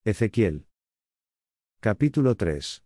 Ezequiel. Capítulo 3.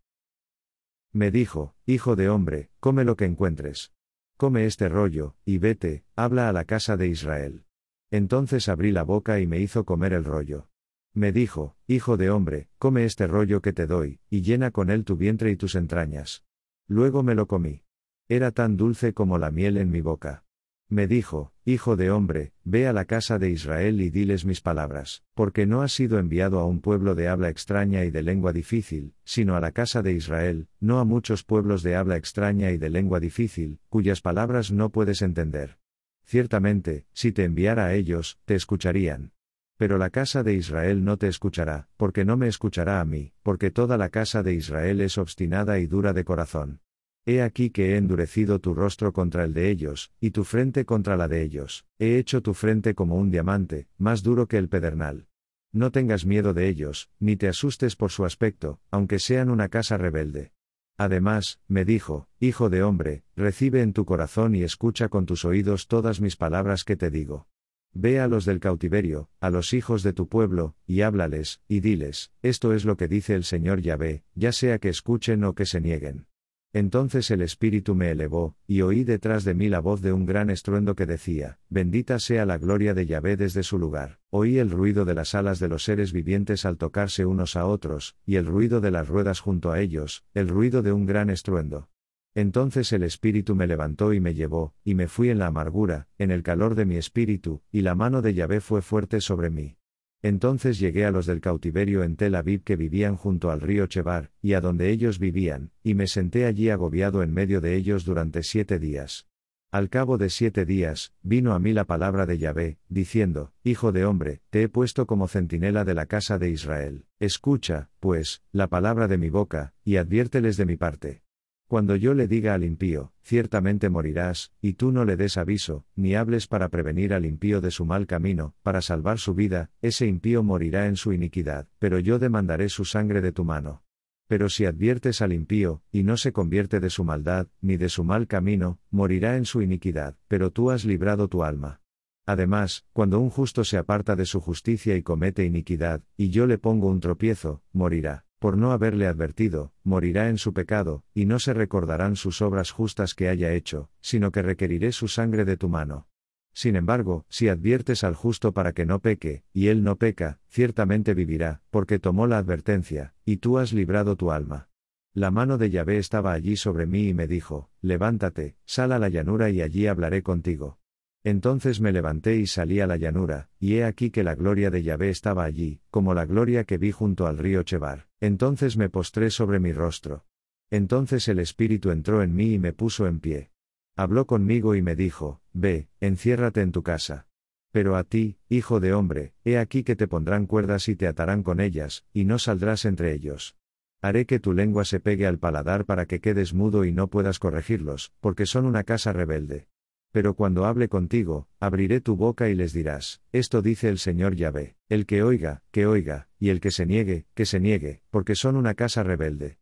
Me dijo, hijo de hombre, come lo que encuentres. Come este rollo, y vete, habla a la casa de Israel. Entonces abrí la boca y me hizo comer el rollo. Me dijo, hijo de hombre, come este rollo que te doy, y llena con él tu vientre y tus entrañas. Luego me lo comí. Era tan dulce como la miel en mi boca. Me dijo, hijo de hombre, ve a la casa de Israel y diles mis palabras, porque no has sido enviado a un pueblo de habla extraña y de lengua difícil, sino a la casa de Israel, no a muchos pueblos de habla extraña y de lengua difícil, cuyas palabras no puedes entender. Ciertamente, si te enviara a ellos, te escucharían. Pero la casa de Israel no te escuchará, porque no me escuchará a mí, porque toda la casa de Israel es obstinada y dura de corazón. He aquí que he endurecido tu rostro contra el de ellos, y tu frente contra la de ellos. He hecho tu frente como un diamante, más duro que el pedernal. No tengas miedo de ellos, ni te asustes por su aspecto, aunque sean una casa rebelde. Además, me dijo, hijo de hombre, recibe en tu corazón y escucha con tus oídos todas mis palabras que te digo. Ve a los del cautiverio, a los hijos de tu pueblo, y háblales, y diles, esto es lo que dice el Señor Yahvé, ya sea que escuchen o que se nieguen. Entonces el Espíritu me elevó, y oí detrás de mí la voz de un gran estruendo que decía, bendita sea la gloria de Yahvé desde su lugar. Oí el ruido de las alas de los seres vivientes al tocarse unos a otros, y el ruido de las ruedas junto a ellos, el ruido de un gran estruendo. Entonces el Espíritu me levantó y me llevó, y me fui en la amargura, en el calor de mi espíritu, y la mano de Yahvé fue fuerte sobre mí. Entonces llegué a los del cautiverio en Tel Aviv que vivían junto al río Chebar, y a donde ellos vivían, y me senté allí agobiado en medio de ellos durante 7 días. Al cabo de 7 días, vino a mí la palabra de Yahvé, diciendo, hijo de hombre, te he puesto como centinela de la casa de Israel. Escucha, pues, la palabra de mi boca, y adviérteles de mi parte. Cuando yo le diga al impío, ciertamente morirás, y tú no le des aviso, ni hables para prevenir al impío de su mal camino, para salvar su vida, ese impío morirá en su iniquidad, pero yo demandaré su sangre de tu mano. Pero si adviertes al impío, y no se convierte de su maldad, ni de su mal camino, morirá en su iniquidad, pero tú has librado tu alma. Además, cuando un justo se aparta de su justicia y comete iniquidad, y yo le pongo un tropiezo, morirá. Por no haberle advertido, morirá en su pecado, y no se recordarán sus obras justas que haya hecho, sino que requeriré su sangre de tu mano. Sin embargo, si adviertes al justo para que no peque, y él no peca, ciertamente vivirá, porque tomó la advertencia, y tú has librado tu alma. La mano de Yahvé estaba allí sobre mí y me dijo, levántate, sal a la llanura y allí hablaré contigo. Entonces me levanté y salí a la llanura, y he aquí que la gloria de Yahvé estaba allí, como la gloria que vi junto al río Chebar. Entonces me postré sobre mi rostro. Entonces el Espíritu entró en mí y me puso en pie. Habló conmigo y me dijo, ve, enciérrate en tu casa. Pero a ti, hijo de hombre, he aquí que te pondrán cuerdas y te atarán con ellas, y no saldrás entre ellos. Haré que tu lengua se pegue al paladar para que quedes mudo y no puedas corregirlos, porque son una casa rebelde. Pero cuando hable contigo, abriré tu boca y les dirás, esto dice el Señor Yahvé, el que oiga, y el que se niegue, porque son una casa rebelde.